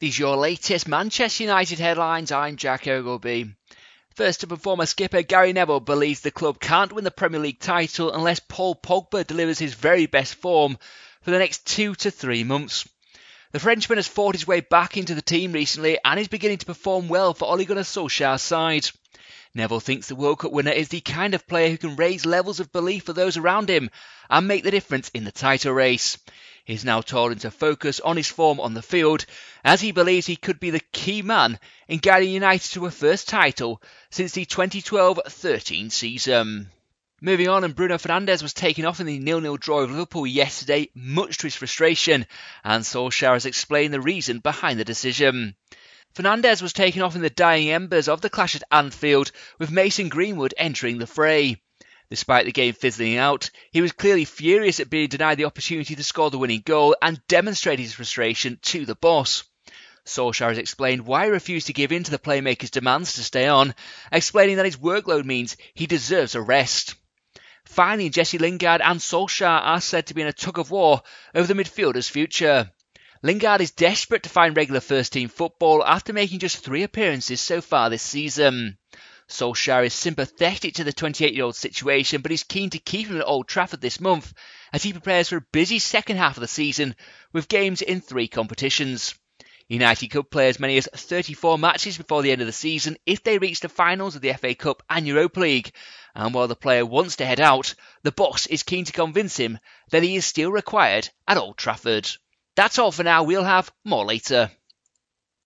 These are your latest Manchester United headlines. I'm Jack Ogleby. First up, former skipper Gary Neville believes the club can't win the Premier League title unless Paul Pogba delivers his very best form for the next 2 to 3 months. The Frenchman has fought his way back into the team recently and is beginning to perform well for Ole Gunnar Solskjaer's side. Neville thinks the World Cup winner is the kind of player who can raise levels of belief for those around him and make the difference in the title race. He's now told him to focus on his form on the field, as he believes he could be the key man in guiding United to a first title since the 2012-13 season. Moving on, and Bruno Fernandes was taken off in the 0-0 draw of Liverpool yesterday, much to his frustration, and Solskjaer has explained the reason behind the decision. Fernandes was taken off in the dying embers of the clash at Anfield, with Mason Greenwood entering the fray. Despite the game fizzling out, he was clearly furious at being denied the opportunity to score the winning goal and demonstrated his frustration to the boss. Solskjaer has explained why he refused to give in to the playmaker's demands to stay on, explaining that his workload means he deserves a rest. Finally, Jesse Lingard and Solskjaer are said to be in a tug-of-war over the midfielder's future. Lingard is desperate to find regular first-team football after making just 3 appearances so far this season. Solskjaer is sympathetic to the 28-year-old situation, but is keen to keep him at Old Trafford this month as he prepares for a busy second half of the season with games in 3 competitions. United could play as many as 34 matches before the end of the season if they reach the finals of the FA Cup and Europa League, and while the player wants to head out, the boss is keen to convince him that he is still required at Old Trafford. That's all for now, we'll have more later.